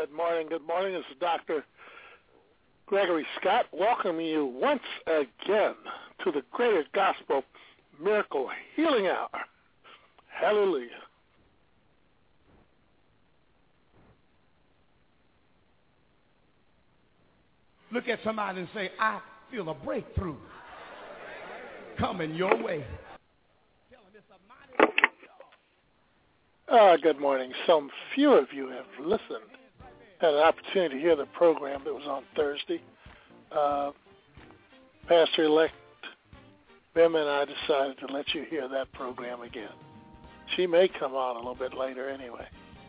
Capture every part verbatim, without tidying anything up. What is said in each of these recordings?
Good morning, good morning. This is Doctor Gregory Scott welcoming you once again to the Greater Gospel Miracle Healing Hour. Hallelujah. Look at somebody and say, I feel a breakthrough coming your way. Uh, good morning. Some few of you have listened, had an opportunity to hear the program that was on Thursday. Uh, Pastor-elect Bim and I decided to let you hear that program again. She may come on a little bit later anyway.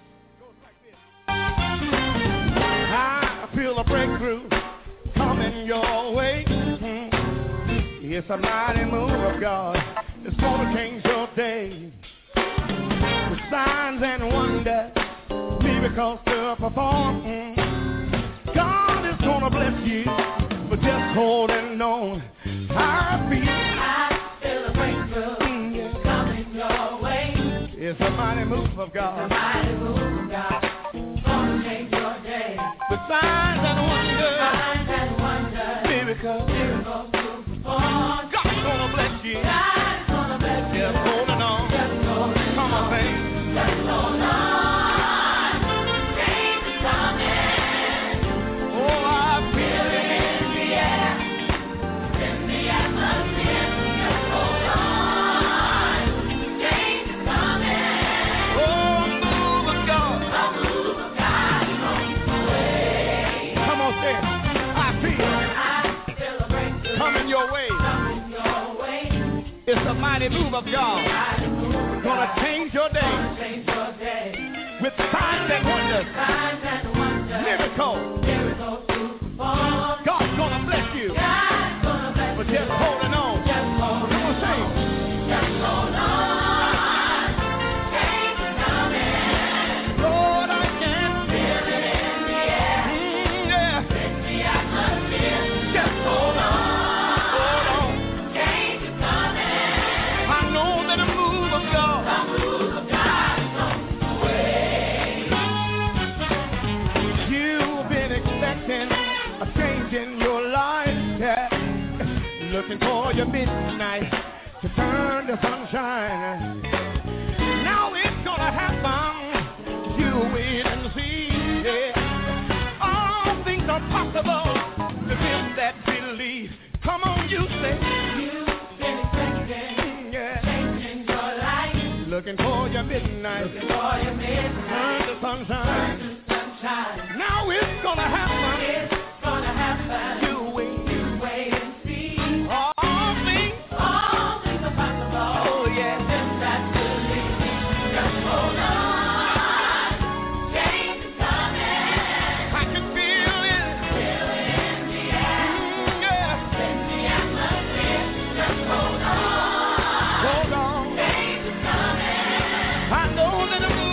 I feel a breakthrough coming your way. Mm-hmm. It's a mighty move of God. It's going to change your day. With signs and wonders, miracles to perform. Mm. God is going to bless you for just holding on. I feel, I feel a breakthrough mm, yeah. coming your way. It's a mighty move of God. It's a mighty move of God. It's going to change your day. With signs and wonders, signs and wonders, miracles, miracles to perform. God's going to bless you. God is going to bless you. Just holding on. Just holding on. Come on, baby. Just hold on. Change is coming. Oh, I feel it in the air, in the atmosphere. Just hold on. Change is coming. Oh, a move of God. A move of God is on the way. Come on, say it. I feel. I feel a breakthrough coming your way. Coming your way. It's a mighty move of God. Mighty move of Gonna God. change your day. Gonna change your day. With signs and wonders. Signs and wonders. Miracles. Miracles to perform. God's gonna bless you. God's gonna bless But you. just holding on. Just hold Come on, say it. Just hold on. Change is coming. Lord, I can Feel it in the air. Mm, yeah. In the atmosphere. Just hold on. Hold on. Change is coming. I know that a move of God. A move of God is on the way. You've been expecting a change in your life. Yeah. Looking for your midnight to turn to sunshine. Now it's gonna happen. You wait and see. Yeah. All things are possible to them that believe. Come on, you say. You've been expecting Yeah. change in your life. Looking for your midnight. Looking for your Turn midnight. to sunshine. Turn to sunshine. Now it's gonna happen. It's gonna happen. You wait. You wait and see. All things. All things are possible. Oh, yeah. Them that believe. Just hold on. Change is coming. I can feel it. Feel it in the air. Mm, yeah. In the atmosphere. Just hold on. Hold on. Change is coming. I know that a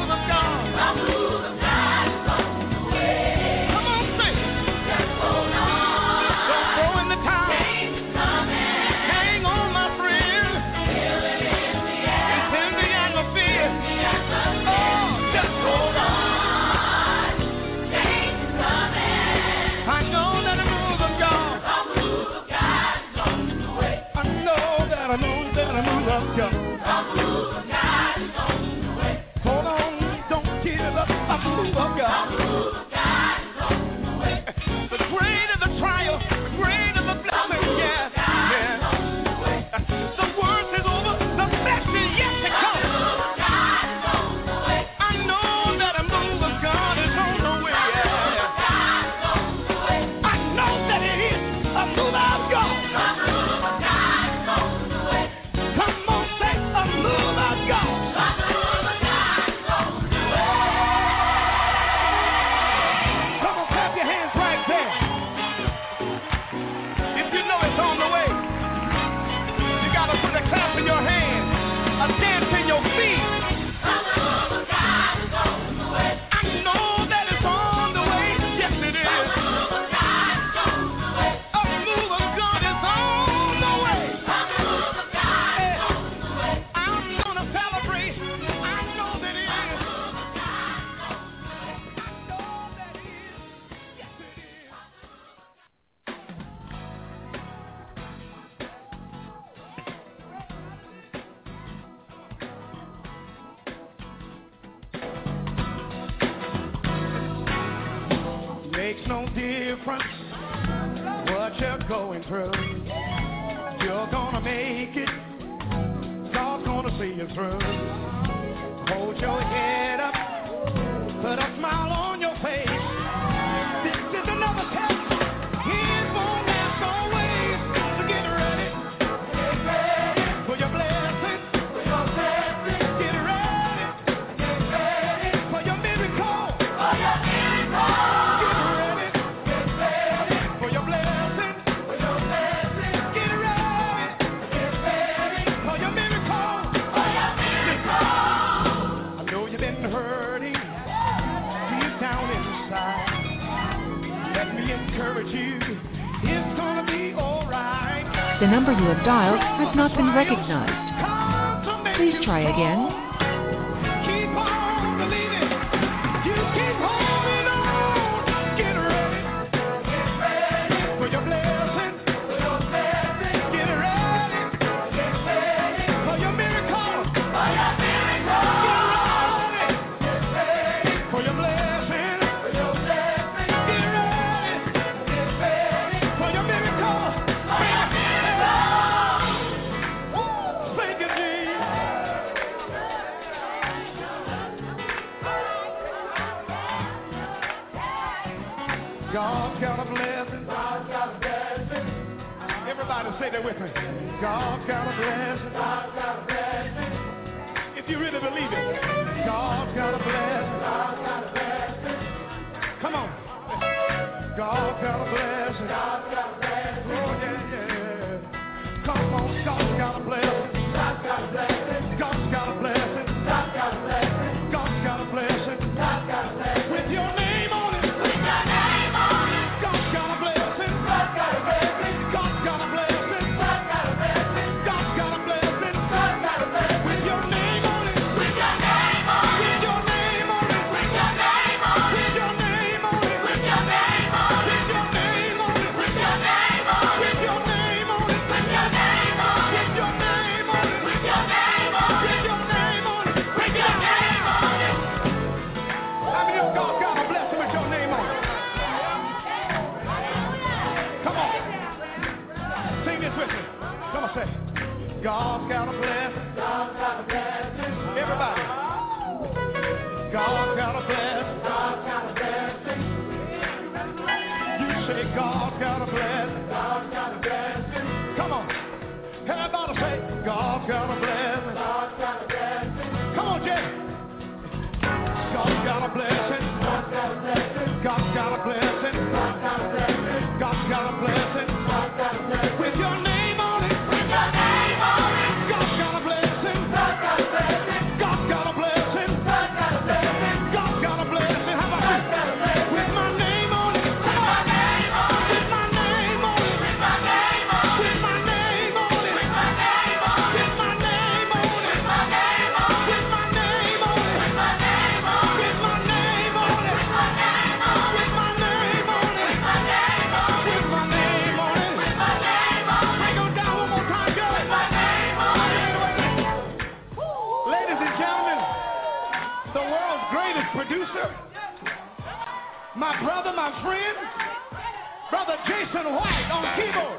makes no difference what you're going through. You're gonna make it. God's gonna see you through. Hold your head up. Put a smile on your face. This is another test. He's gonna last always. So get ready. Get ready for your blessing. For your blessing. Get ready. Get ready for your miracle. For your miracle. Get ready. Get ready for your blessing. For your blessing. Get ready. Get ready for your miracle. For your miracle. I know you've been hurting. Down inside, let me encourage you, it's gonna be alright. The number you have dialed has not been recognized. Please try again. Keep on believing, you keep holding on. Get ready, get ready for your blessing, for your blessing. Get ready, get ready for your miracle, for your miracle. Get ready, get ready for your blessing. God's got a blessing. God's got a blessing. Everybody say that with me. God's got a blessing. God's got a blessing. If you really believe it, God's got a blessing. God's got a blessing. Come on. God's got a blessing. God's got a blessing. Oh yeah, yeah. Come on, God's got a blessing. God's got a blessing. God's got a blessing. God's got a blessing. God's got a blessing. God's got a blessing. With your name on it. With your name on it. God's got a blessing. God's got a blessing. God's got a blessing. God's got a blessing. God's got a blessing. God's got a blessing. With your name on it. With your name on it. With your name on it. With your name on it. With your name on it. With your name on it. With your name on it. With your name on it. With your name on it. With your name on it. With your name on it. With your name on it. With your name on it. With your name on it. How many of God's got a blessing with your name on it? Come on. Sing this with me. Come on, say. God's got a blessing. God's got a blessing. Everybody. God's got a blessing. God's got a blessing. You say God's got a blessing. God's got a blessing. Come on. Everybody say God's got a blessing. God's got a blessing. Come on, Jay. God's got a blessing. God's got a blessing. God's got a blessing. God's got a blessing. God's got a blessing. God's got a blessing. With your name on it. With your name on it. God's got a blessing. God's got a blessing. God's got a blessing. God's got a blessing. God's got a blessing. How about you? With my name on it. With my name on it. With my name on it. With my name on it. With my name on it. With my name on it. With my name on it. With my name on it. With my name on it. With my name on it. With my name on it. With my name on it. With my name on it. With my name on it. With my name on it. With my name on it. Break them down one more time, girl. With my name on it. Ladies and gentlemen, the world's greatest producer, my brother, my friend, Brother Jason White on keyboard.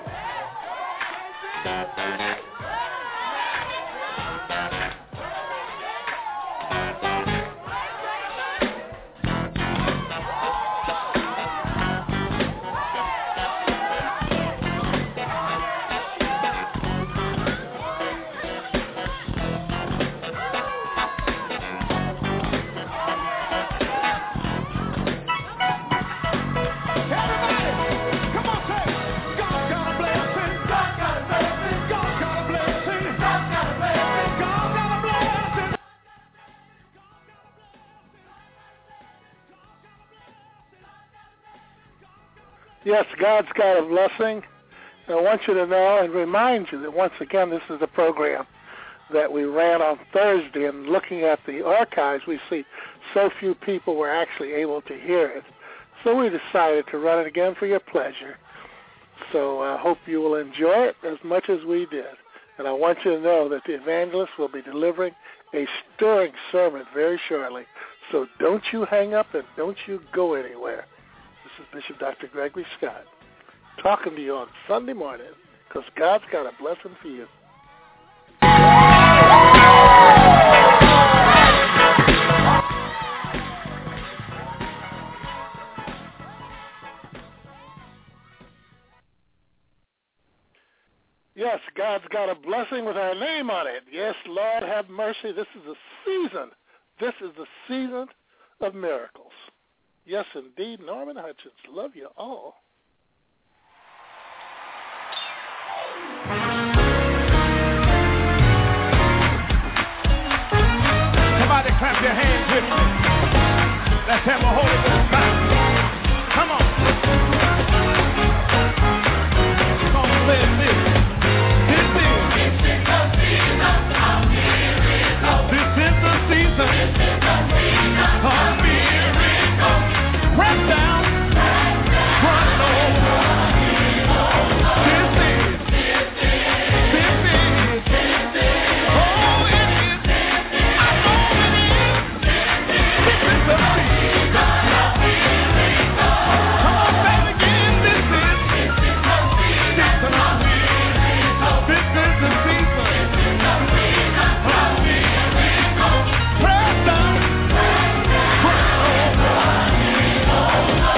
Yes, God's got a blessing. I want you to know and remind you that once again, this is the program that we ran on Thursday, and looking at the archives, we see so few people were actually able to hear it. So we decided to run it again for your pleasure. So I hope you will enjoy it as much as we did. And I want you to know that the evangelist will be delivering a stirring sermon very shortly. So don't you hang up and don't you go anywhere. is Bishop Doctor Gregory Scott talking to you on Sunday morning because God's got a blessing for you. Yes, God's got a blessing with our name on it. Yes, Lord, have mercy. This is a season. This is the season of miracles. Yes, indeed, Norman Hutchins. Love you all. Somebody clap your hands with me. Let's have a Holy Ghost time. Come on. The song says this. This is the season of miracles. Press down, run over. This is, this is, oh it is, I know it is. This is the season of miracles. Come on, say it again. This is, season of miracles. This is the season of miracles. Press down, run over.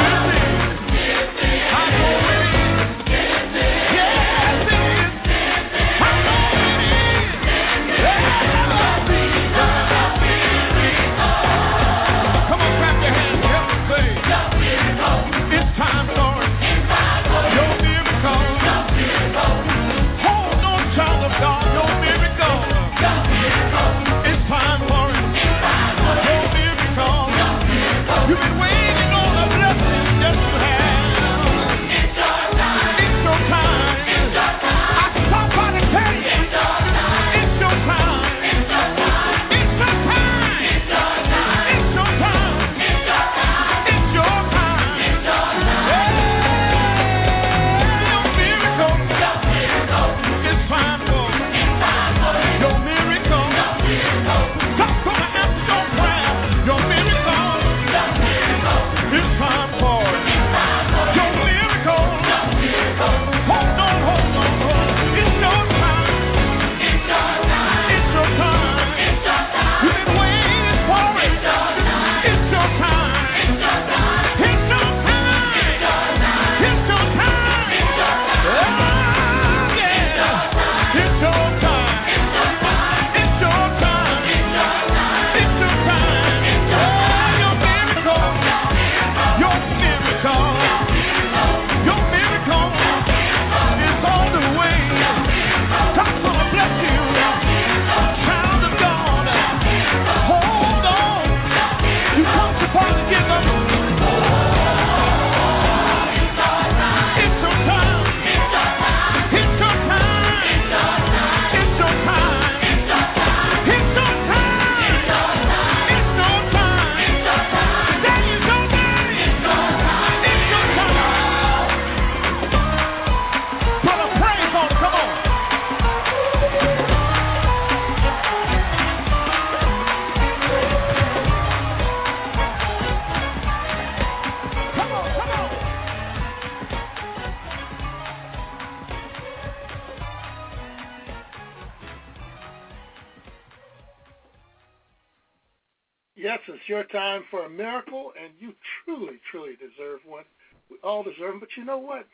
Yes, it's your time for a miracle, and you truly, truly deserve one. We all deserve them, but you know what?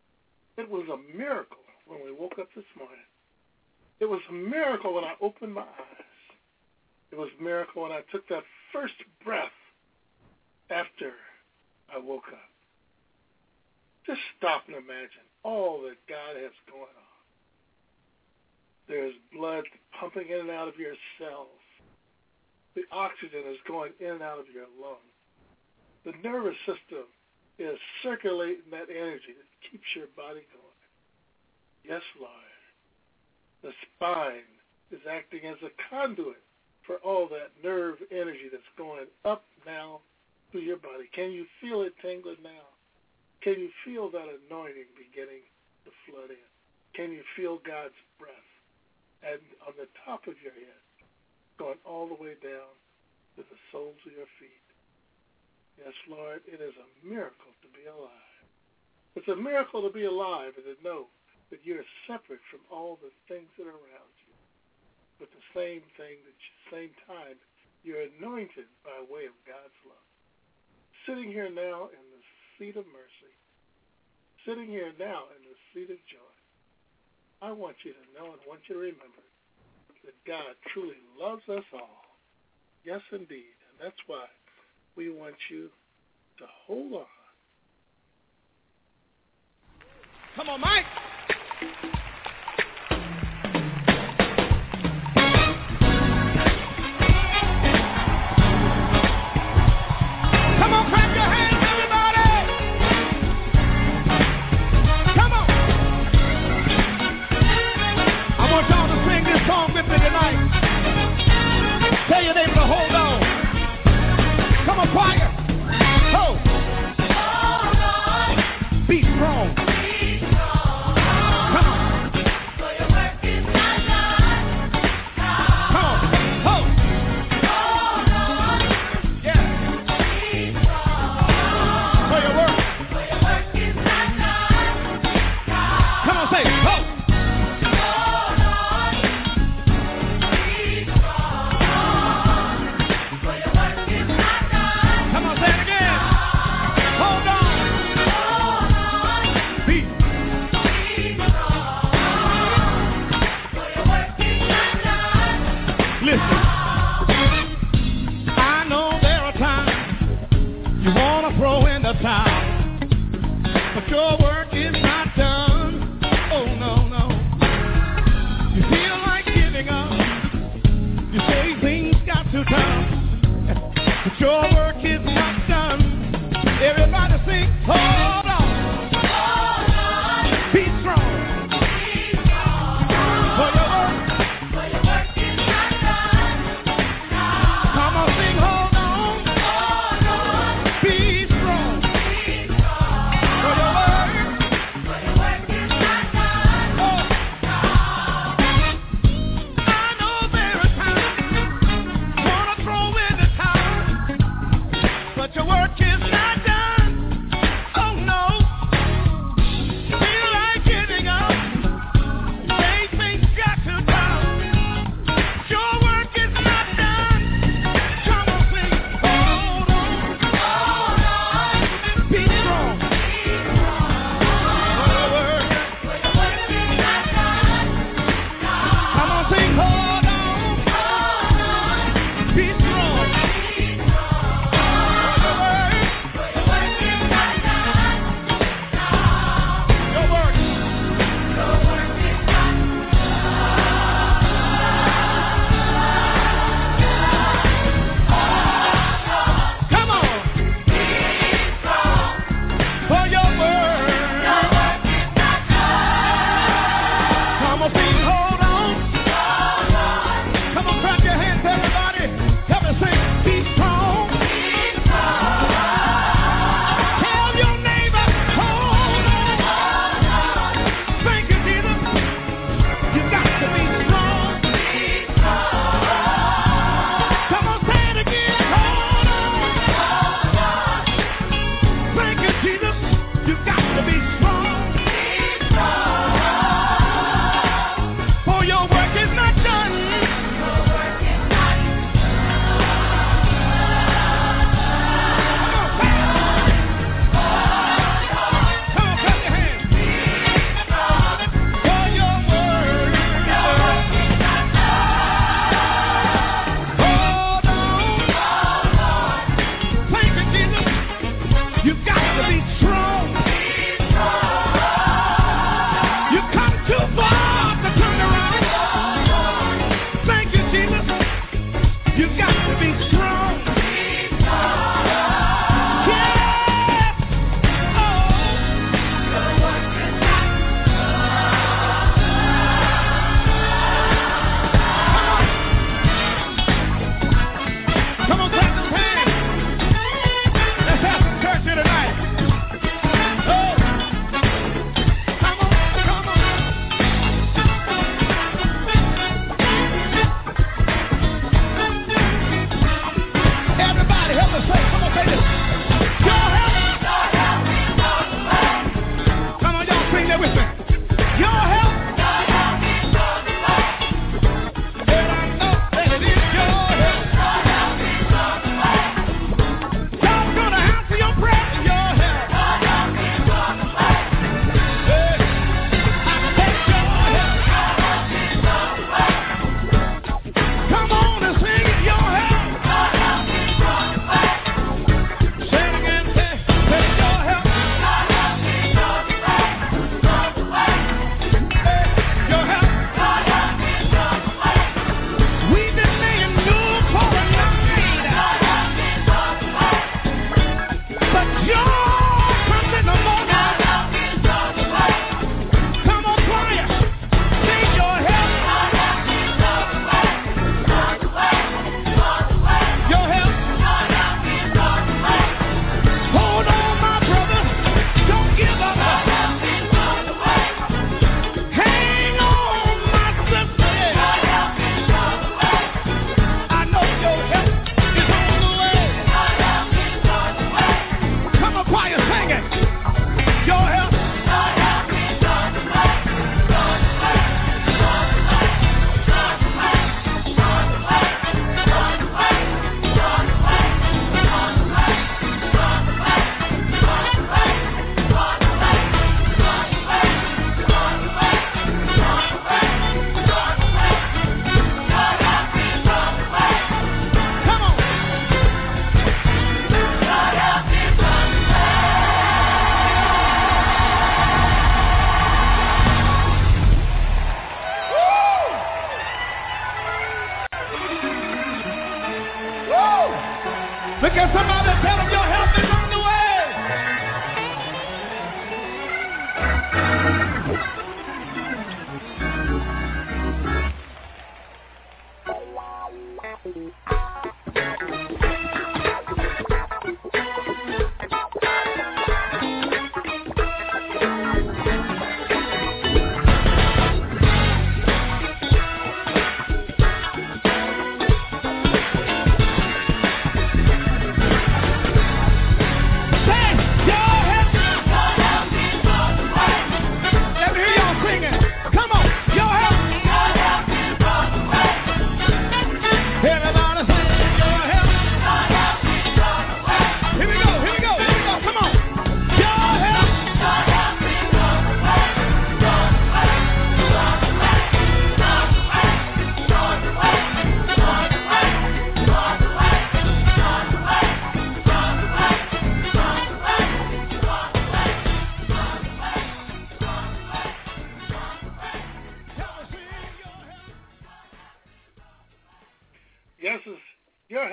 It was a miracle when we woke up this morning. It was a miracle when I opened my eyes. It was a miracle when I took that first breath after I woke up. Just stop and imagine all that God has going on. There's blood pumping in and out of your cells. The oxygen is going in and out of your lungs. The nervous system is circulating that energy that keeps your body going. Yes, Lord. The spine is acting as a conduit for all that nerve energy that's going up now through your body. Can you feel it tingling now? Can you feel that anointing beginning to flood in? Can you feel God's breath? And on the top of your head, going all the way down to the soles of your feet. Yes, Lord, it is a miracle to be alive. It's a miracle to be alive and to know that you're separate from all the things that are around you. But the same thing, at the same time, you're anointed by way of God's love. Sitting here now in the seat of mercy, sitting here now in the seat of joy, I want you to know and want you to remember that God truly loves us all. Yes, indeed. And that's why we want you to hold on. Come on, Mike. Come on, clap your hands, everybody. Come on. I want y'all to sing this song with me tonight. Tell your neighbor to hold on. Come on, choir. Hold. Be strong. But your work is not done. Oh, no, no. You feel like giving up. You say things got to come. But your work is not done. Everybody sing, hold on. Hold on. Be strong. Be strong. For your work. For your work is not done. Come on, sing, hold on. Hold on. Be strong.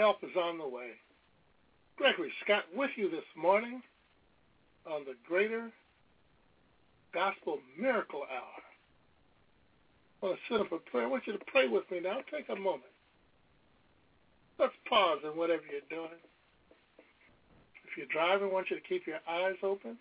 help is on the way. Gregory Scott with you this morning on the Greater Gospel Miracle Hour. I want to set up a prayer. I want you to pray with me now. Take a moment. Let's pause in whatever you're doing. If you're driving, I want you to keep your eyes open.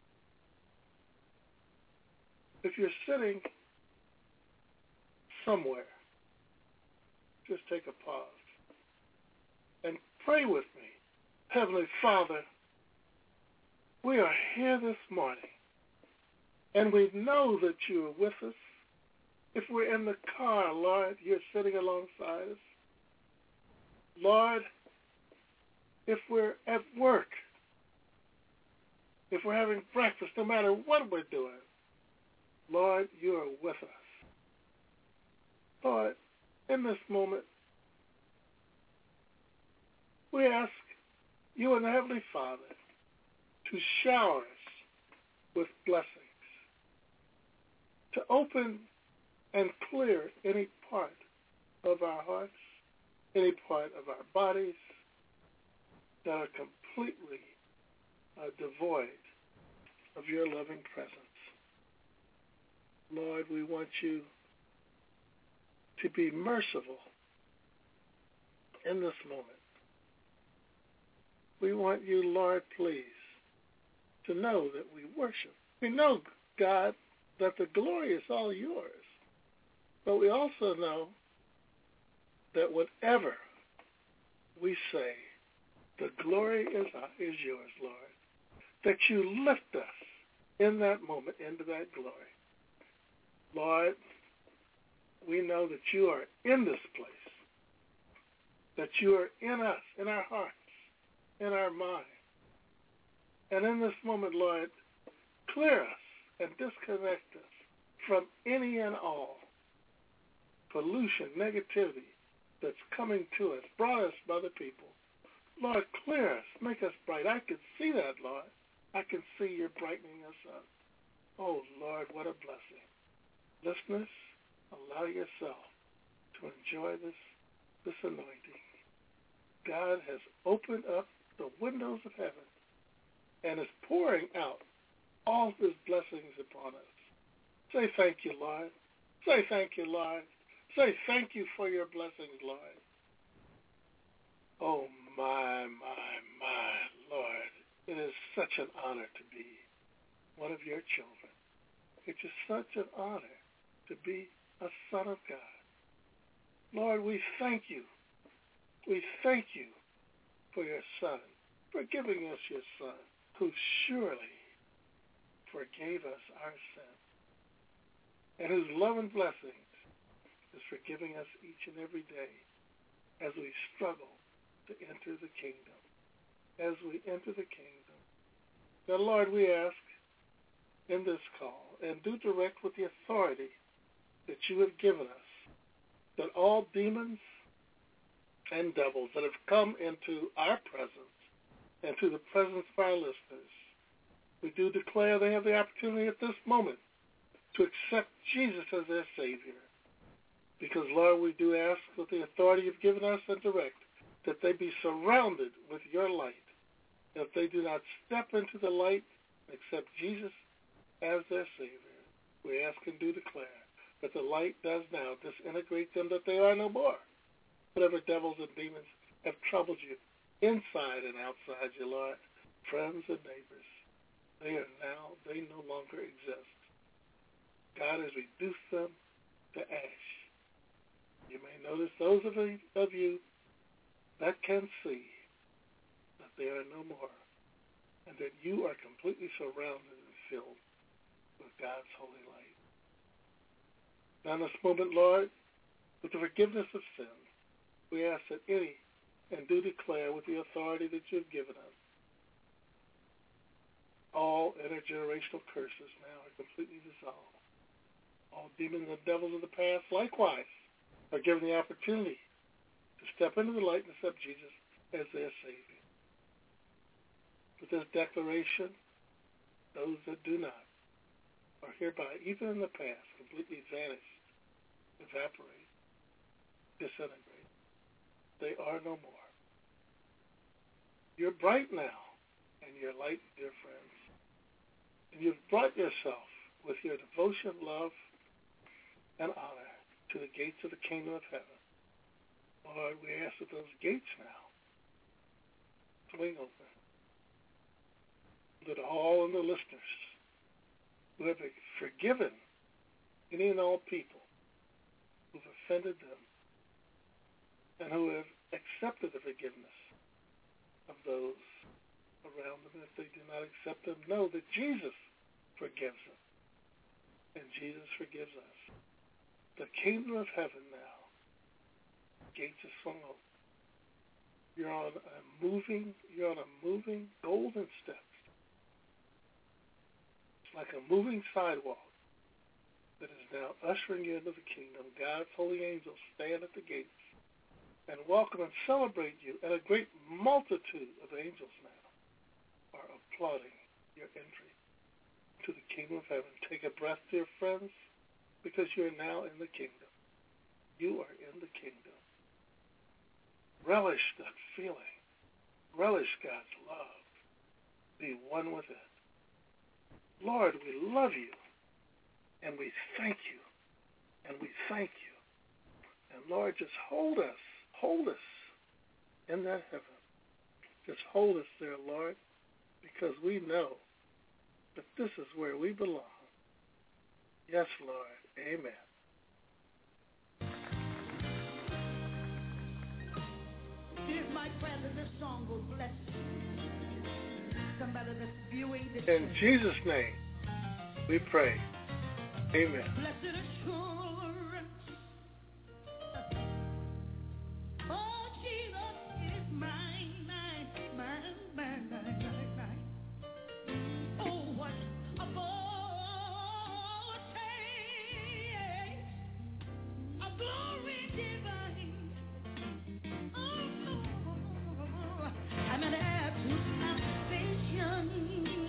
If you're sitting somewhere, just take a pause and pray with me. Heavenly Father, we are here this morning, and we know that you are with us. If we're in the car, Lord, you're sitting alongside us. Lord, if we're at work, if we're having breakfast, no matter what we're doing, Lord, you are with us. Lord, in this moment, we ask you and the Heavenly Father to shower us with blessings, to open and clear any part of our hearts, any part of our bodies that are completely uh, devoid of your loving presence. Lord, we want you to be merciful in this moment. We want you, Lord, please, to know that we worship. We know, God, that the glory is all yours. But we also know that whatever we say, the glory is, is yours, Lord. That you lift us in that moment into that glory. Lord, we know that you are in this place, that you are in us, in our hearts, in our mind. And in this moment, Lord, clear us and disconnect us from any and all pollution, negativity that's coming to us, brought us by the people. Lord, clear us, make us bright. I can see that, Lord. I can see you're brightening us up. Oh, Lord, what a blessing. Listeners, allow yourself to enjoy this, this anointing. God has opened up the windows of heaven and is pouring out all his blessings upon us. Say thank you, Lord. Say thank you, Lord. Say thank you for your blessings, Lord. Oh, my, my, my, Lord. It is such an honor to be one of your children. It is such an honor to be a son of God. Lord, we thank you. We thank you for your son, for giving us your son, who surely forgave us our sins, and whose love and blessings is forgiving us each and every day as we struggle to enter the kingdom, as we enter the kingdom. Now, Lord, we ask in this call, and do direct with the authority that you have given us, that all demons and devils that have come into our presence and to the presence of our listeners, we do declare they have the opportunity at this moment to accept Jesus as their Savior. Because, Lord, we do ask with the authority you've given us and direct that they be surrounded with your light. If they do not step into the light and accept Jesus as their Savior, we ask and do declare that the light does now disintegrate them, that they are no more. Whatever devils and demons have troubled you inside and outside you, Lord, friends and neighbors, they are now, they no longer exist. God has reduced them to ash. You may notice those of you that can see that they are no more, and that you are completely surrounded and filled with God's holy light. Now in this moment, Lord, with the forgiveness of sins, we ask that any and do declare with the authority that you have given us, all intergenerational curses now are completely dissolved. All demons and devils of the past, likewise, are given the opportunity to step into the light and accept Jesus as their Savior. With this declaration, those that do not are hereby, even in the past, completely vanished, evaporate, disintegrate. They are no more. You're bright now, and you're light, dear friends. And you've brought yourself with your devotion, love, and honor to the gates of the kingdom of heaven. Lord, we ask that those gates now swing open, that all of the listeners who have forgiven any and all people who've offended them and who have accepted the forgiveness of those around them. If they do not accept them, know that Jesus forgives them, and Jesus forgives us. The kingdom of heaven now, gates are swung open. You're on a moving, you're on a moving golden steps. It's like a moving sidewalk that is now ushering you into the kingdom. God's holy angels stand at the gates and welcome and celebrate you, and a great multitude of angels now are applauding your entry to the kingdom of heaven. Take a breath, dear friends, because you're now in the kingdom. You are in the kingdom. Relish that feeling. Relish God's love. Be one with it. Lord, we love you, and we thank you, and we thank you. And Lord, just hold us, hold us in that heaven. Just hold us there, Lord, because we know that this is where we belong. Yes, Lord. Amen. Here's my prayer that this song will bless somebody that's viewing this. In Jesus' name, we pray. Amen. Blessed assurance. Oh, Jesus is mine, mine, mine, mine, mine, mine, mine. Oh, what a foretaste of glory divine. Oh, I'm an heir to salvation.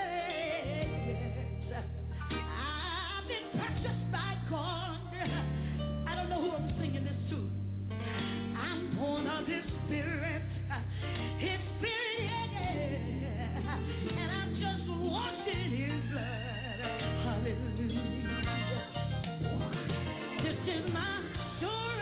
Yes. I've been purchased by God. I don't know who I'm singing this to. I'm born of His Spirit. His Spirit, yeah. And I'm just washed in His blood. Hallelujah. This is my story.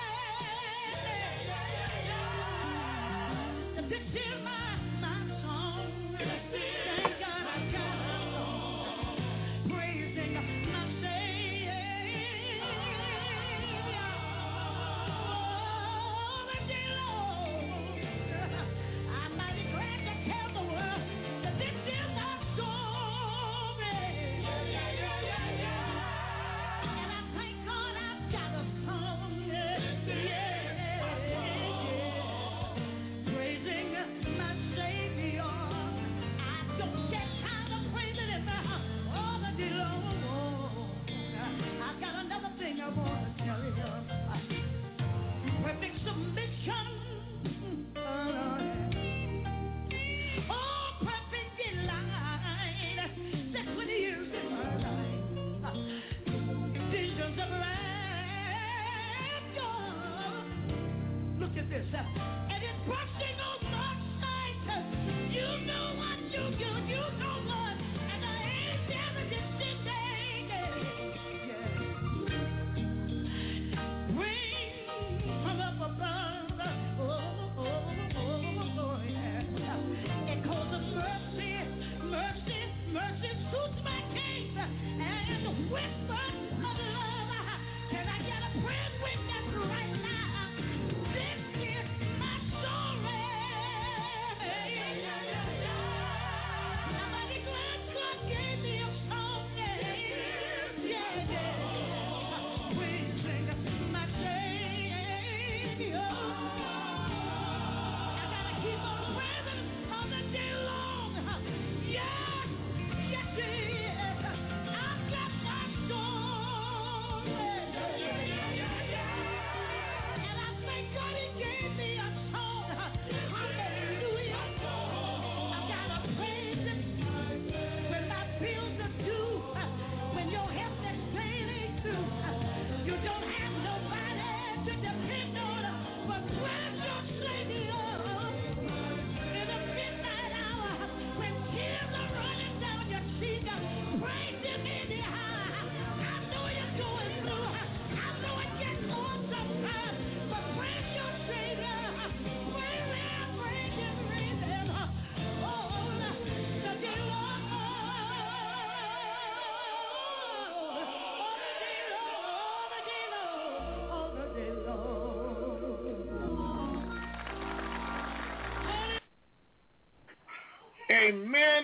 This is my, my song. Thank God I got a song. Praising my Savior all the day long. I'm mighty glad to tell the world that this is my story. And I thank God I've got a song. Yeah. Praising my Savior. I don't get tired of praising Him all the day long. I've got another thing I want to tell you. Perfect submission. Oh, perfect delight. That's what He is in my life. Visions of rapture. Look at this. And it's bursting on my sight. You know what you do. You know what. And the angel is descending. Yeah. Rain from up above. Oh, oh, oh, oh, yeah. It calls of mercy, mercy, mercy suits my case. And whispers of love. Can I get a prayer witness right now? This is my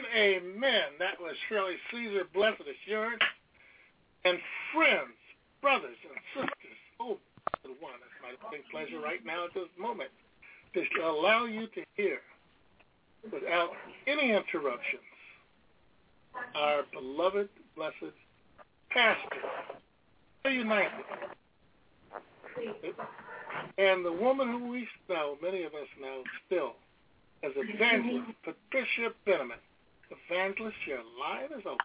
amen. That was Shirley Caesar, Blessed Assurance. And friends, brothers and sisters, oh, the one, it's my distinct pleasure right now at this moment to allow you to hear, without any interruptions, our beloved, blessed pastor, united. And the woman who we know, many of us know still, as Evangelist Patricia Benjamin. Evangelist, your line is open.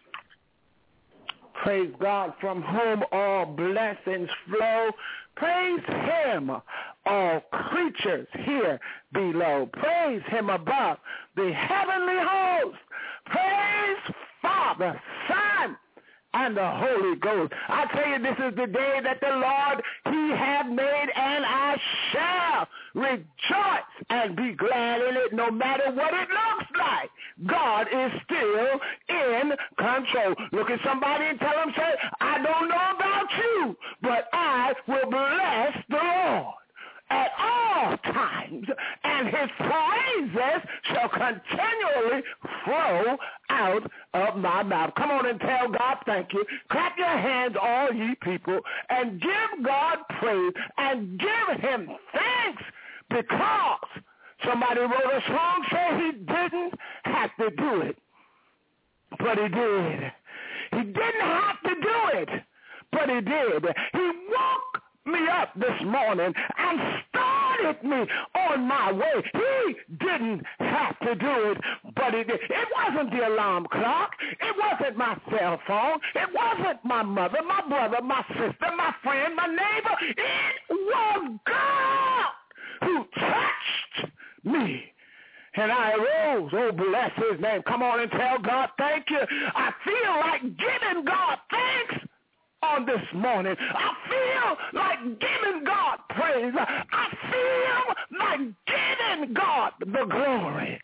Praise God, from whom all blessings flow. Praise him, all creatures here below. Praise him above the heavenly host. Praise Father, Son, and the Holy Ghost. I tell you, this is the day that the Lord, he hath made, and I shall rejoice and be glad in it, no matter what it looks like. God is still in control. Look at somebody and tell them, say, I don't know about you, but I will bless the Lord at all times, and his praises shall continually flow out of my mouth. Come on and tell God thank you. Clap your hands, all ye people, and give God praise and give him thanks, because somebody wrote a song saying he didn't have to do it, but he did. He didn't have to do it, but he did. He woke me up this morning and started me on my way. He didn't have to do it, but he did. It wasn't the alarm clock. It wasn't my cell phone. It wasn't my mother, my brother, my sister, my friend, my neighbor. It was God who touched me. And I arose. Oh, bless his name. Come on and tell God thank you. I feel like giving God thanks on this morning. I feel like giving God praise. I feel like giving God the glory.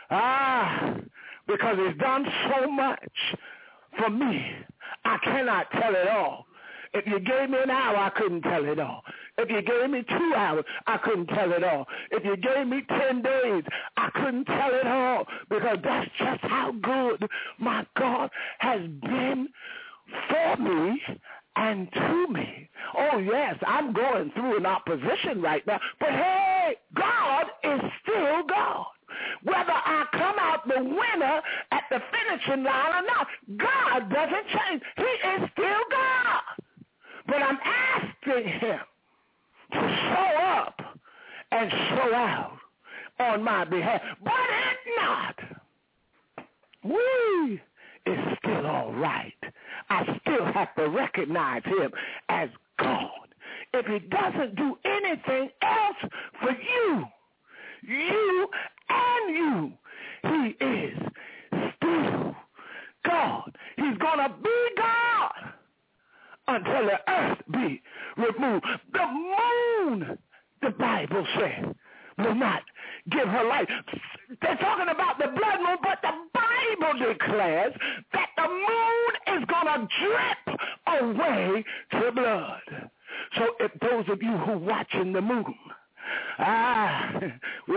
Ah, because he's done so much for me. I cannot tell it all. If you gave me an hour, I couldn't tell it all. If you gave me two hours, I couldn't tell it all. If you gave me ten days, I couldn't tell it all, because that's just how good my God has been for me and to me. Oh, yes, I'm going through an opposition right now, but hey, God is still God. Whether I come out the winner at the finishing line or not, God doesn't change. He is still God. But I'm asking him to show up and show out on my behalf. But if not, we is still all right. I still have to recognize him as God. If he doesn't do anything else for you, you and you, he is still God. He's going to be God until the earth be removed. The moon, the Bible says, will not give her light. They're talking about the blood moon, but the Bible declares that the moon is going to drip away to blood. So if those of you who are watching the moon, Ah, those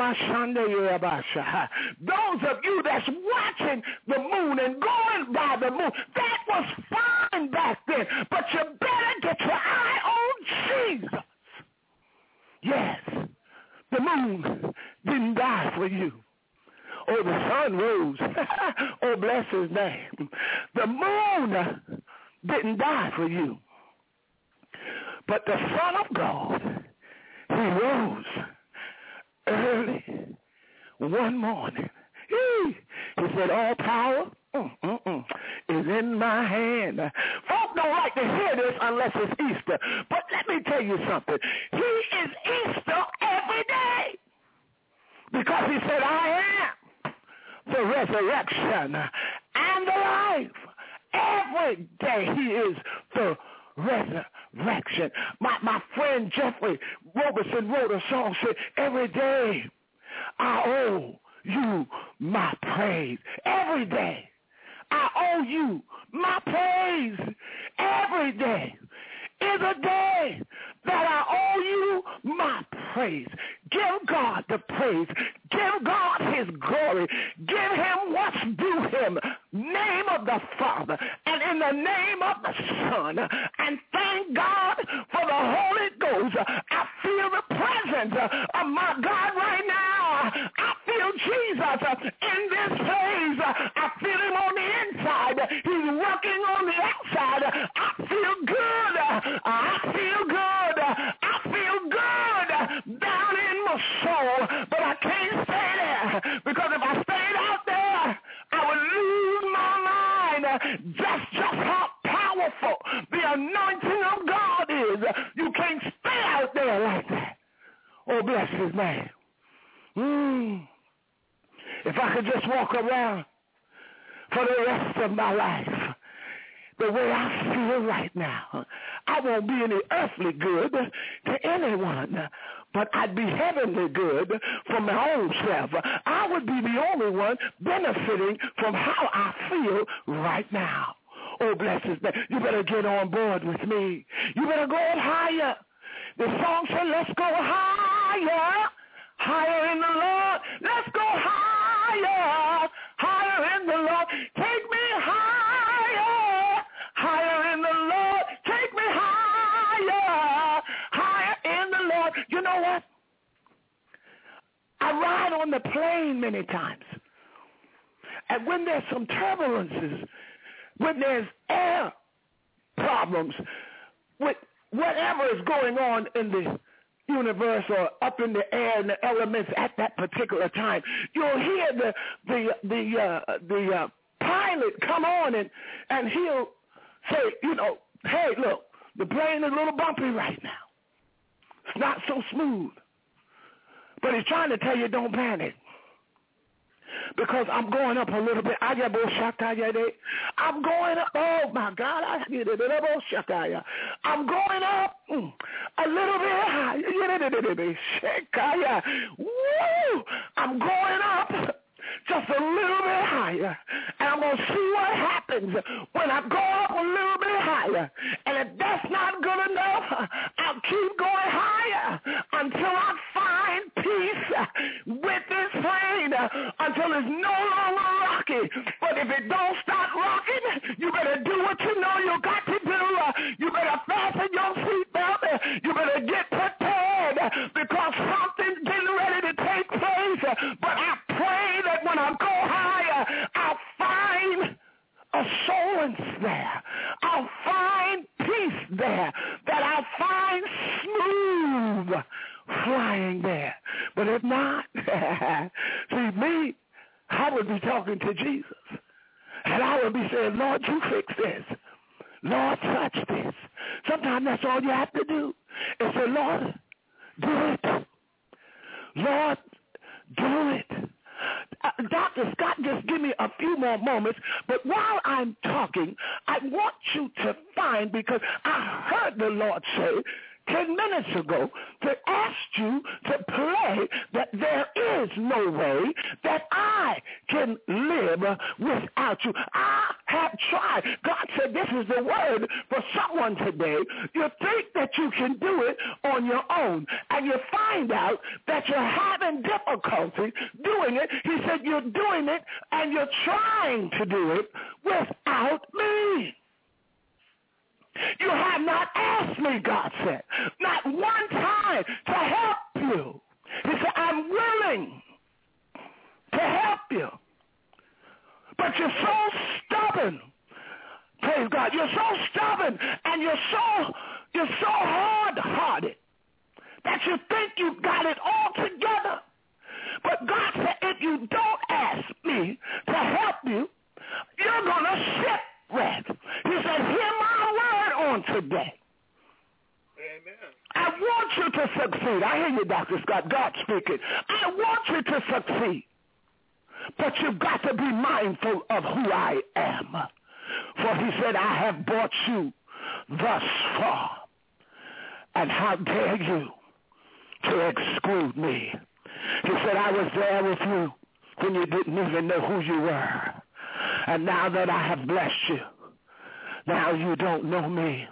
of you that's watching the moon and going by the moon, that was fine back then, but you better get your eye on Jesus. Yes, the moon didn't die for you. Oh, the sun rose. Oh, bless his name. The moon didn't die for you, but the Son of God, he rose early one morning. He, he said, all power mm, mm, mm, is in my hand. Folk don't like to hear this unless it's Easter. But let me tell you something. He is Easter every day. Because he said, I am the resurrection and the life. Every day he is the resurrection. My my friend Jeffrey Robertson wrote a song, said, every day I owe you my praise. Every day I owe you my praise. Every day is a day that I owe you my praise. Give God the praise. Give God his glory. Give him what's due him. Name of the Father and in the name of the Son. And thank God for the Holy Ghost. I feel the presence of my God right now. I feel Jesus in this place. I feel him on the inside. He's working on the outside. I feel good. I feel good. I feel good down in my soul. But I can't stay there, because if I stayed out there, I would lose my mind. Just, just how powerful the anointing of God is. You can't stay out there like that. Oh, bless his name. Mm. If I could just walk around for the rest of my life the way I feel right now, I won't be any earthly good to anyone, but I'd be heavenly good for my own self. I would be the only one benefiting from how I feel right now. Oh, bless his name. You better get on board with me. You better go higher. The song said, let's go higher, higher in the Lord. Let's go higher, higher in the Lord. Take me higher, higher in the Lord. Take me higher, higher in the Lord. You know what? I ride on the plane many times. And when there's some turbulences, when there's air problems, with whatever is going on in the universe or up in the air and the elements at that particular time, you'll hear the the the uh, the uh, pilot come on and and he'll say, you know, hey, look, the plane is a little bumpy right now. It's not so smooth, but he's trying to tell you don't panic. Because I'm going up a little bit. I'm going up. Oh, my God. I'm going up a little bit high. Woo! I'm going up just a little bit higher. And I'm going to see what happens when I go up a little bit higher. And if that's not good enough, I'll keep going higher until I find peace with this plane, until it's no longer rocky. But if it don't start rocking, you better do what you know you got to do. You better fasten your seatbelt. You better get prepared, because something's getting ready to take place. But I pray that when I go higher, I'll find assurance there. I'll find peace there. That I'll find smooth flying there. But if not, see me, I would be talking to Jesus. And I would be saying, Lord, you fix this. Lord, touch this. Sometimes that's all you have to do is say, Lord, do it. Lord, do it. Uh, Doctor Scott, just give me a few more moments. But while I'm talking, I want you to find, because I heard the Lord say ten minutes ago to ask you to pray that there is no way that I can live without you. I have tried. God said this is the word for someone today. You think that you can do it on your own, and you find out that you're having difficulty doing it. He said you're doing it, and you're trying to do it without me. You have not asked me, God said, not one time to help you. He said, I'm willing to help you. But you're so stubborn. Praise God. You're so stubborn, and you're so you're so hard-hearted that you think you've got it all together. But God said, if you don't ask me to help you, you're going to shipwreck. He said, hear my word on today. Amen. I want you to succeed. I hear you, Doctor Scott. God speaking. I want you to succeed. But you've got to be mindful of who I am. For he said, I have brought you thus far. And how dare you to exclude me? He said, I was there with you when you didn't even know who you were. And now that I have blessed you, now you don't know me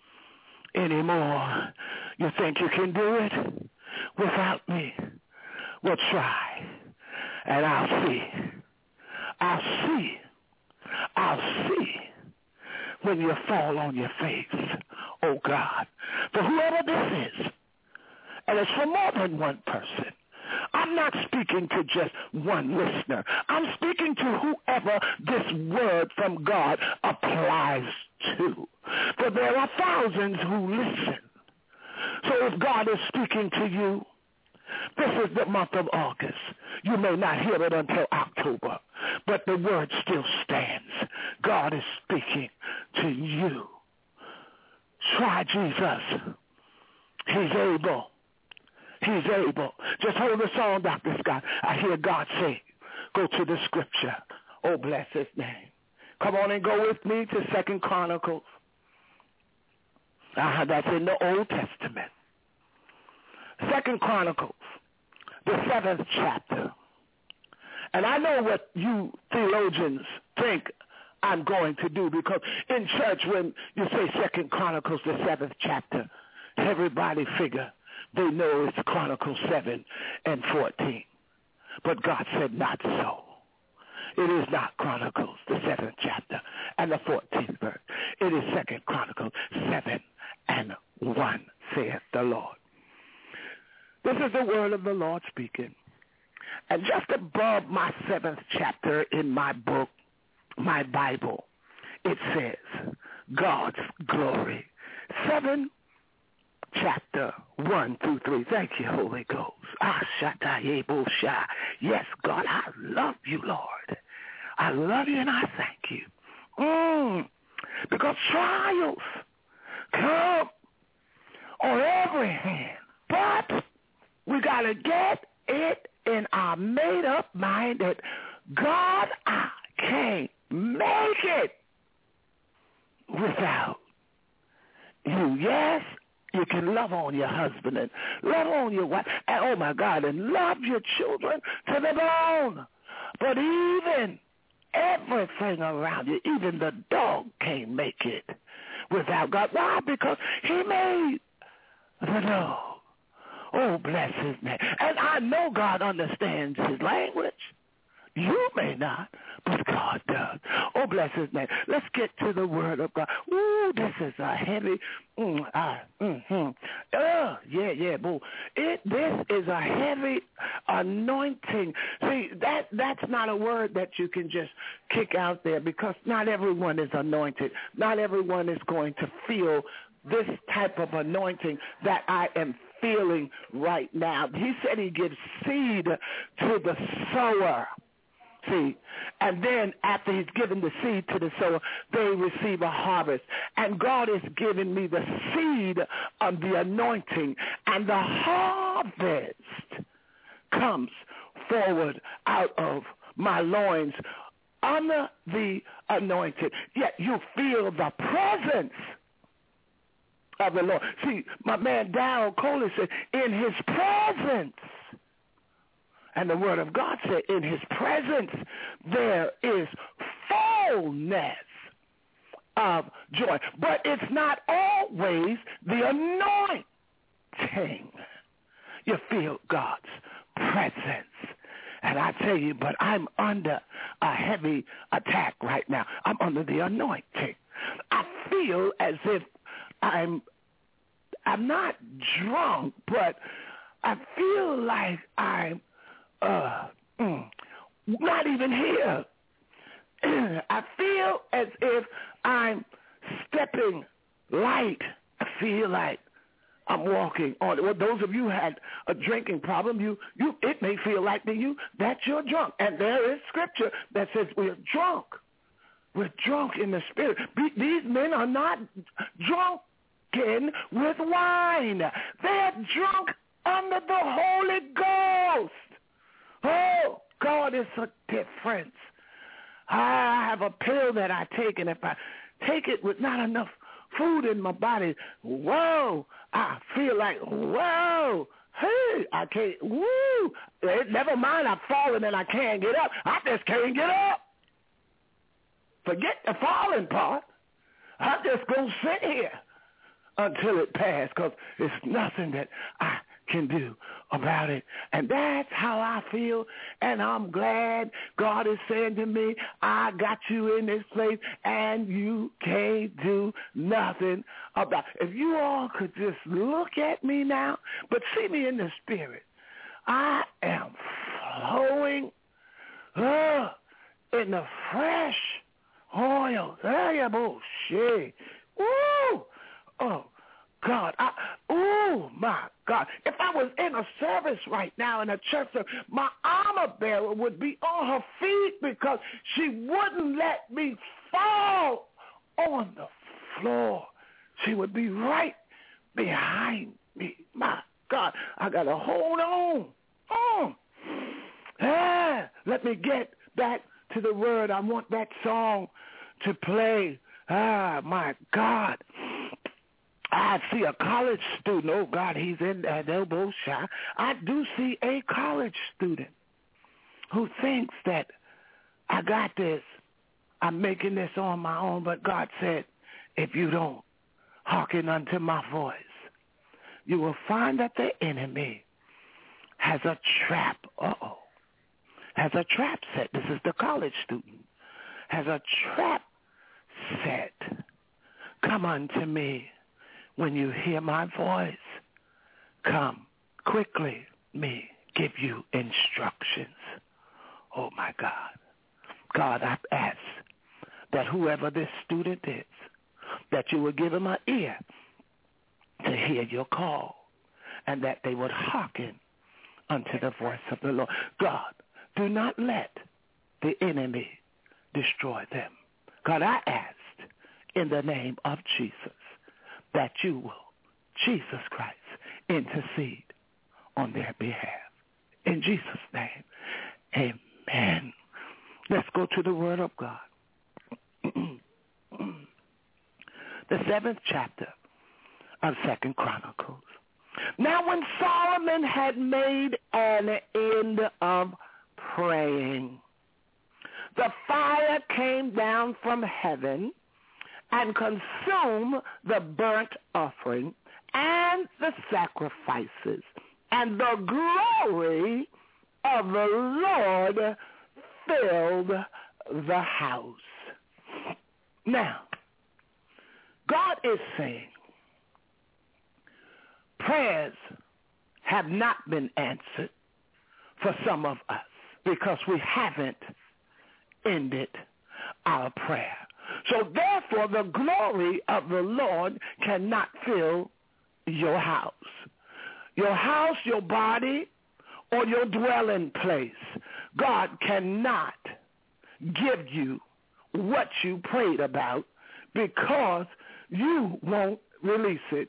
anymore. You think you can do it without me? Well, try. And I'll see. I'll see. I'll see when you fall on your face, oh God. For whoever this is, and it's for more than one person, I'm not speaking to just one listener. I'm speaking to whoever this word from God applies to. For there are thousands who listen. So if God is speaking to you, this is the month of August. You may not hear it until October, but the word still stands. God is speaking to you. Try Jesus. He's able. He's able. Just hold the song, Doctor Scott. I hear God say, go to the scripture. Oh, bless his name. Come on and go with me to Second Chronicles. Uh, that's in the Old Testament. Second Chronicles, the seventh chapter. And I know what you theologians think I'm going to do, because in church when you say Second Chronicles, the seventh chapter, everybody figure they know it's Chronicles seven and fourteen. But God said not so. It is not Chronicles, the seventh chapter and the fourteenth verse. It is Second Chronicles seven and one, saith the Lord. This is the word of the Lord speaking. And just above my seventh chapter in my book, my Bible, it says, God's glory. Seven, chapter one through three. Thank you, Holy Ghost. Ah, Shatayebosha. Yes, God, I love you, Lord. I love you and I thank you. Mm, because trials come on every hand. But we got to get it in our made-up mind that, God, I can't make it without you. Yes, you can love on your husband and love on your wife, and oh my God, and love your children to the bone. But even everything around you, even the dog can't make it without God. Why? Because he made the dog. Oh, bless his name. And I know God understands his language. You may not, but God does. Oh, bless his name. Let's get to the word of God. Ooh, this is a heavy, mm, ah, mm-hmm. Oh, yeah, yeah, boo. It, this is a heavy anointing. See, that that's not a word that you can just kick out there, because not everyone is anointed. Not everyone is going to feel this type of anointing that I am feeling right now. He said he gives seed to the sower. See, and then after he's given the seed to the sower, they receive a harvest. And God is giving me the seed of the anointing, and the harvest comes forward out of my loins under the anointed. Yet you feel the presence of the Lord. See, my man Darrell Coley said, in his presence. And the word of God said, in his presence there is fullness of joy. But it's not always the anointing. You feel God's presence. And I tell you, but I'm under a heavy attack right now. I'm under the anointing. I feel as if I'm, I'm not drunk, but I feel like I'm Uh, mm, not even here. I feel as if I'm stepping light. I feel like I'm walking on it. Well, those of you who had a drinking problem, you, you, it may feel like to you that you're drunk. And there is scripture that says we're drunk. We're drunk in the spirit. These men are not drunken with wine. They're drunk under the Holy Ghost. Oh, God is a difference. I have a pill that I take, and if I take it with not enough food in my body, whoa, I feel like, whoa, hey, I can't, woo. Never mind, I've fallen and I can't get up. I just can't get up. Forget the falling part. I'm just going to sit here until it passes, because it's nothing that I can do about it. And that's how I feel, and I'm glad God is saying to me, I got you in this place, and you can't do nothing about it. If you all could just look at me now, but see me in the spirit. I am flowing uh, in the fresh oil. Bullshit. Woo! Oh, God. I, oh, my God. If I was in a service right now in a church, my armor bearer would be on her feet because she wouldn't let me fall on the floor. She would be right behind me. My God, I got to hold on. Oh. Ah, let me get back to the word. I want that song to play. Ah, my God. I see a college student. Oh, God, he's in that elbow shot. I do see a college student who thinks that I got this. I'm making this on my own. But God said, if you don't hearken unto my voice, you will find that the enemy has a trap. Uh-oh. Has a trap set. This is the college student. Has a trap set. Come unto me when you hear my voice. Come quickly, me give you instructions. Oh, my God. God, I ask that whoever this student is, that you would give him an ear to hear your call, and that they would hearken unto the voice of the Lord. God, do not let the enemy destroy them. God, I asked in the name of Jesus that you will, Jesus Christ, intercede on their behalf. In Jesus' name, amen. Let's go to the word of God. The seventh chapter of Second Chronicles. Now when Solomon had made an end of praying, the fire came down from heaven and consumed the burnt offering and the sacrifices, and the glory of the Lord filled the house. Now, God is saying, prayers have not been answered for some of us because we haven't ended our prayer. So therefore, the glory of the Lord cannot fill your house. Your house, your body, or your dwelling place. God cannot give you what you prayed about because you won't release it.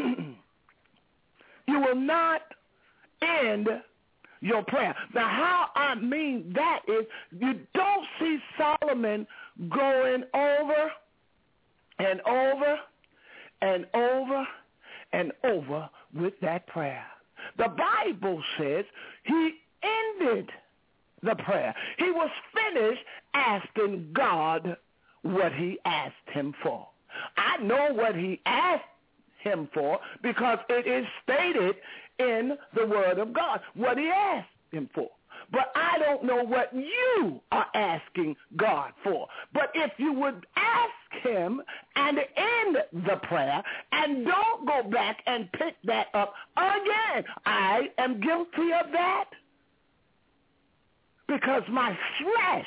You will not end your prayer. Now, how I mean that is you don't see Solomon going over and over and over and over with that prayer. The Bible says he ended the prayer. He was finished asking God what he asked him for. I know what he asked him for because it is stated in the Word of God, what he asked him for. But I don't know what you are asking God for. But if you would ask him and end the prayer and don't go back and pick that up again, I am guilty of that because my flesh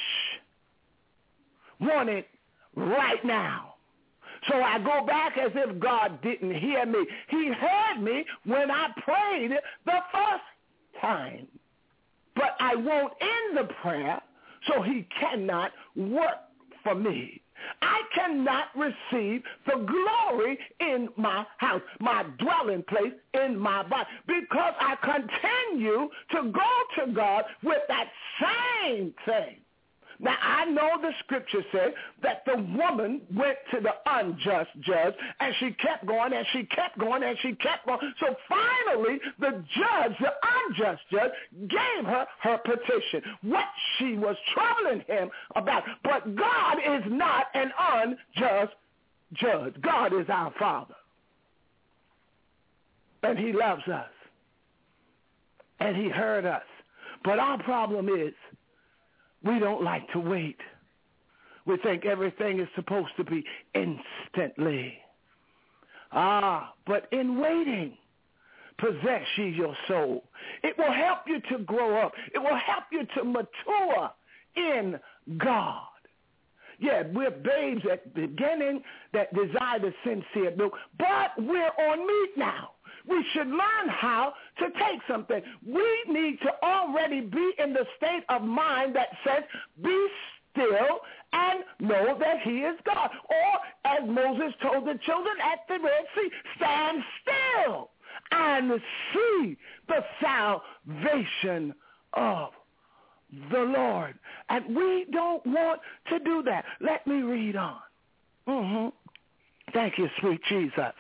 want it right now. So I go back as if God didn't hear me. He heard me when I prayed the first time. But I won't end the prayer, so he cannot work for me. I cannot receive the glory in my house, my dwelling place in my body, because I continue to go to God with that same thing. Now, I know the scripture said that the woman went to the unjust judge, and she kept going, and she kept going, and she kept going. So finally, the judge, the unjust judge, gave her her petition, what she was troubling him about. But God is not an unjust judge. God is our Father, and he loves us. and he heard us. But our problem is we don't like to wait. We think everything is supposed to be instantly. Ah, but in waiting, possess ye your soul. It will help you to grow up. It will help you to mature in God. Yeah, we're babes at the beginning that desire the sincere milk, but we're on meat now. We should learn how to take something. We need to already be in the state of mind that says, be still and know that he is God. Or, as Moses told the children at the Red Sea, stand still and see the salvation of the Lord. And we don't want to do that. Let me read on. Mm-hmm. Thank you, sweet Jesus.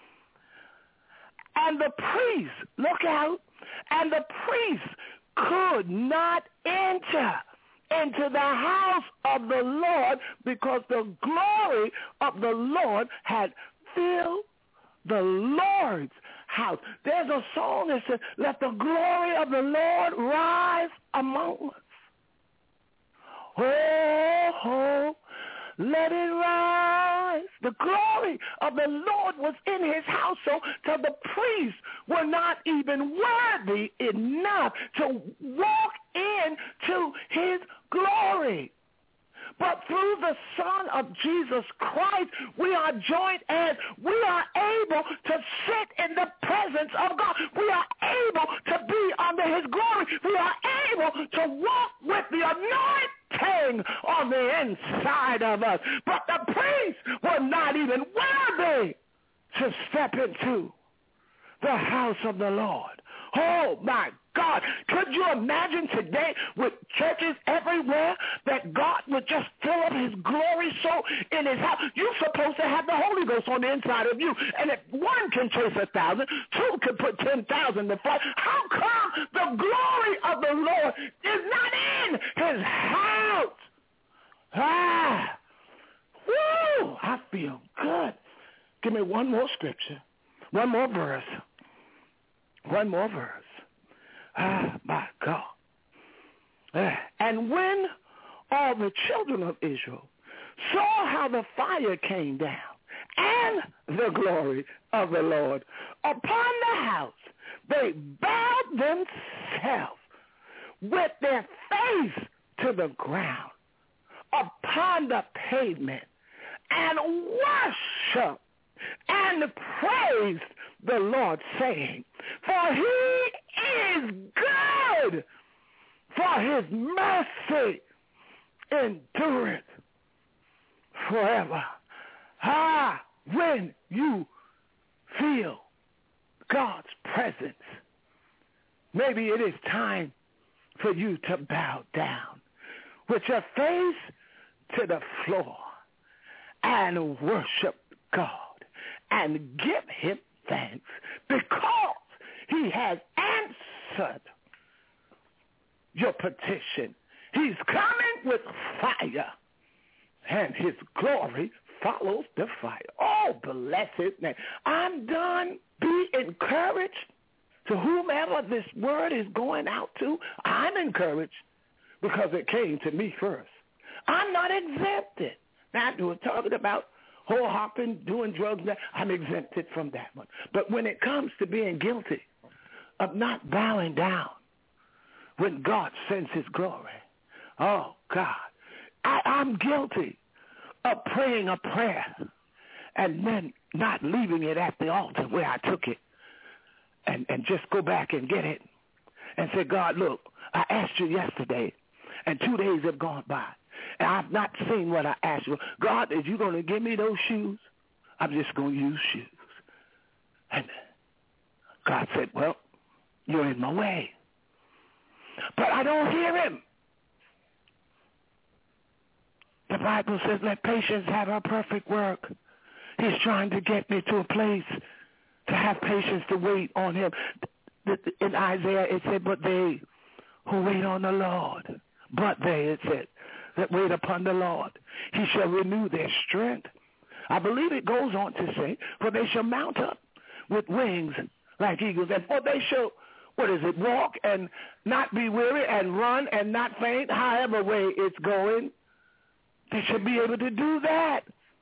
And the priests, look out, and the priests could not enter into the house of the Lord because the glory of the Lord had filled the Lord's house. There's a song that says, let the glory of the Lord rise among us. Oh, oh, let it rise. The glory of the Lord was in his house, so till the priests were not even worthy enough to walk into his glory. But through the Son of Jesus Christ, we are joint heirs. We are able to sit in the presence of God. We are able to be under his glory. We are able to walk with the anointing on the inside of us. But the priests were not even worthy to step into the house of the Lord. Oh, my God. Could you imagine today with churches everywhere that God would just fill up his glory so in his house? You're supposed to have the Holy Ghost on the inside of you. And if one can chase a thousand, two can put ten thousand to flight. How come the glory of the Lord is not in his house? Ah, woo, I feel good. Give me one more scripture, one more verse, one more verse. Ah, my God. Ah. And when all the children of Israel saw how the fire came down and the glory of the Lord upon the house, they bowed themselves with their face to the ground upon the pavement and worshiped and praised the Lord, saying, for he is good, for his mercy endureth forever. Ah, when you feel God's presence, maybe it is time for you to bow down with your face to the floor and worship God and give him thanks because he has answered your petition. He's coming with fire, and his glory follows the fire. Oh, bless his name. I'm done. Be encouraged. To whomever this word is going out to, I'm encouraged because it came to me first. I'm not exempted. Now, we're talking about whole hopping, doing drugs, I'm exempted from that one. But when it comes to being guilty of not bowing down when God sends his glory, oh, God, I, I'm guilty of praying a prayer and then not leaving it at the altar where I took it and, and just go back and get it and say, God, look, I asked you yesterday, and two days have gone by. And I've not seen what I asked you. God, if you're going to give me those shoes, I'm just going to use shoes. And God said, well, you're in my way. But I don't hear him. The Bible says, let patience have her perfect work. He's trying to get me to a place to have patience to wait on him. In Isaiah, it said, but they who wait on the Lord, but they, it said, that wait upon the Lord, he shall renew their strength. I believe it goes on to say, for they shall mount up with wings like eagles, and for they shall what is it, walk and not be weary and run and not faint, however way it's going. They should be able to do that.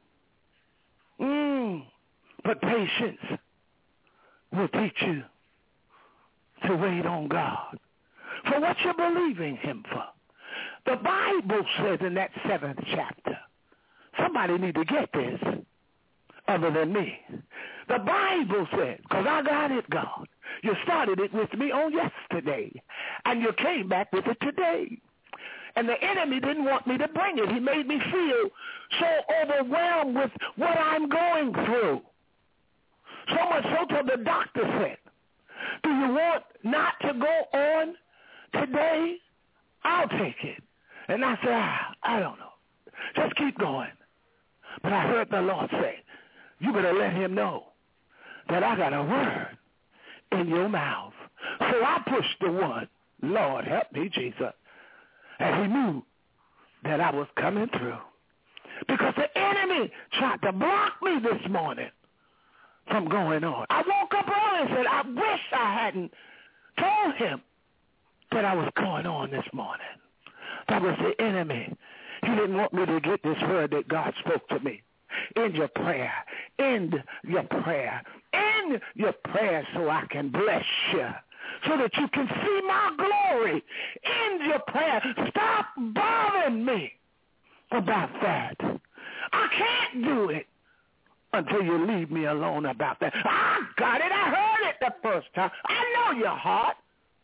Mm. But patience will teach you to wait on God for what you're believing him for. The Bible says in that seventh chapter, somebody need to get this other than me. The Bible says, because I got it, God. You started it with me on yesterday, and you came back with it today. And the enemy didn't want me to bring it. He made me feel so overwhelmed with what I'm going through. So much so till the doctor said, do you want not to go on today? I'll take it. And I said, ah, I don't know. Just keep going. But I heard the Lord say, you better let him know that I got a word in your mouth. So I pushed the one, Lord, help me, Jesus. And he knew that I was coming through. Because the enemy tried to block me this morning from going on. I woke up early and said, I wish I hadn't told him that I was going on this morning. That was the enemy. He didn't want me to get this word that God spoke to me. End your prayer. End your prayer. End your prayer so I can bless you, so that you can see my glory. End your prayer. Stop bothering me about that. I can't do it until you leave me alone about that. I got it. I heard it the first time. I know your heart.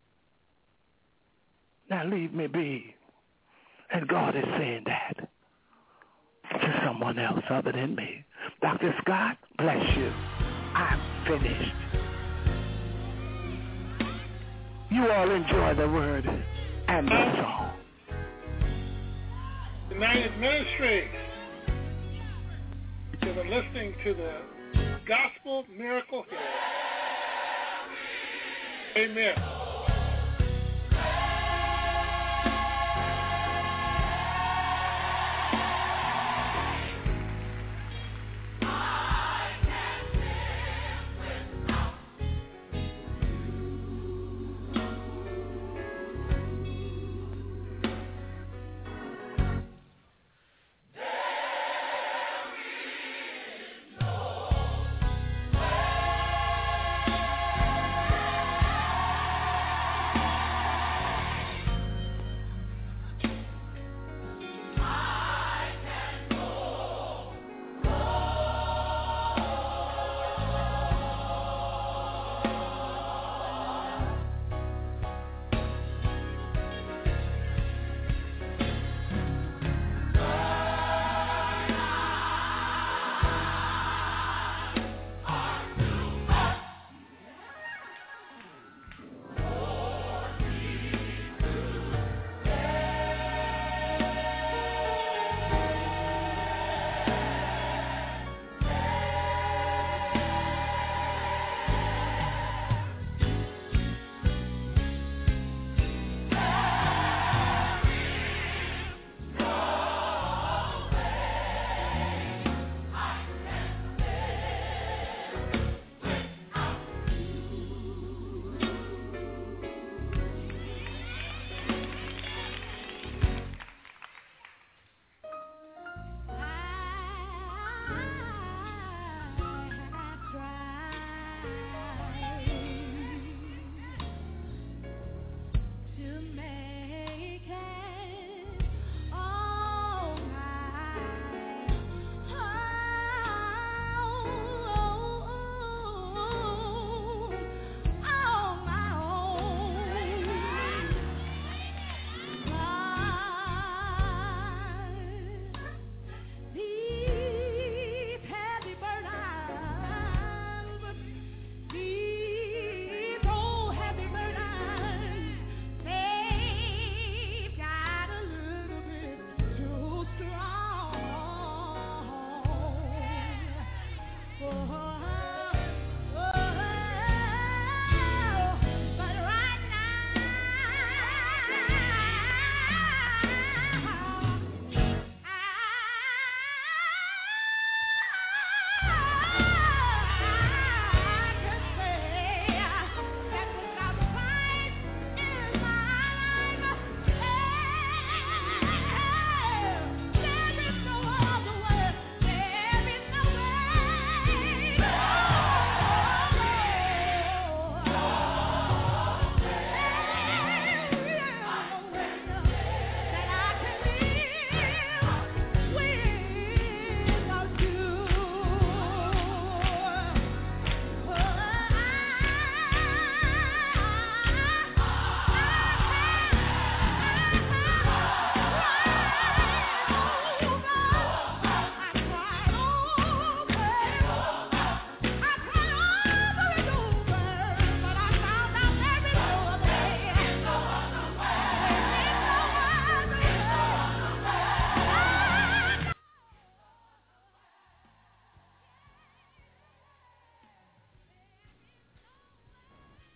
Now leave me be. And God is saying that to someone else other than me. Doctor Scott, bless you. I'm finished. You all enjoy the word and the song. United Ministries. You've been listening to the Gospel Miracle Hymn. Amen.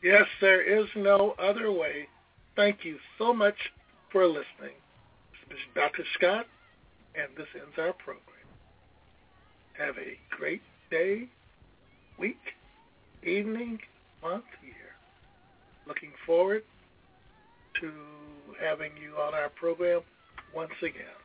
Yes, there is no other way. Thank you so much for listening. This is Doctor Scott, and this ends our program. Have a great day, week, evening, month, year. Looking forward to having you on our program once again.